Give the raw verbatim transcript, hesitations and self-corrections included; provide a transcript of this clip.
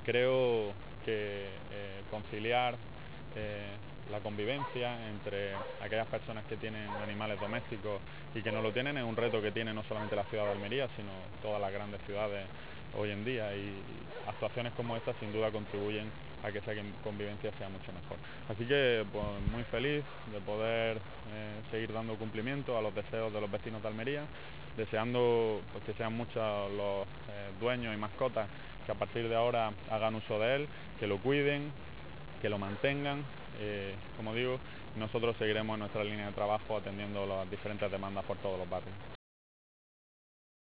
Creo que eh, conciliar eh, la convivencia entre aquellas personas que tienen animales domésticos y que no lo tienen es un reto que tiene no solamente la ciudad de Almería, sino todas las grandes ciudades hoy en día, y actuaciones como esta sin duda contribuyen a que esa convivencia sea mucho mejor. Así que pues, muy feliz de poder eh, seguir dando cumplimiento a los deseos de los vecinos de Almería, deseando pues, que sean muchos los eh, dueños y mascotas que a partir de ahora hagan uso de él, que lo cuiden, que lo mantengan. Eh, como digo, nosotros seguiremos nuestra línea de trabajo atendiendo las diferentes demandas por todos los barrios.